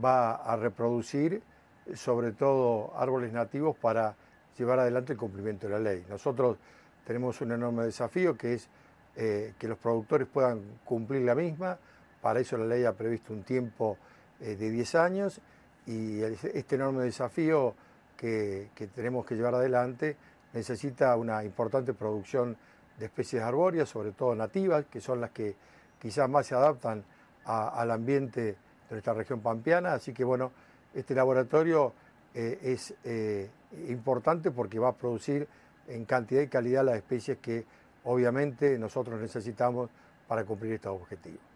va a reproducir sobre todo árboles nativos para llevar adelante el cumplimiento de la ley. Nosotros tenemos un enorme desafío que es que los productores puedan cumplir la misma. Para eso la ley ha previsto un tiempo de 10 años y este enorme desafío que tenemos que llevar adelante necesita una importante producción de especies arbóreas, sobre todo nativas, que son las que quizás más se adaptan al ambiente de nuestra región pampeana. Así que bueno, este laboratorio es importante porque va a producir en cantidad y calidad las especies que obviamente nosotros necesitamos para cumplir estos objetivos.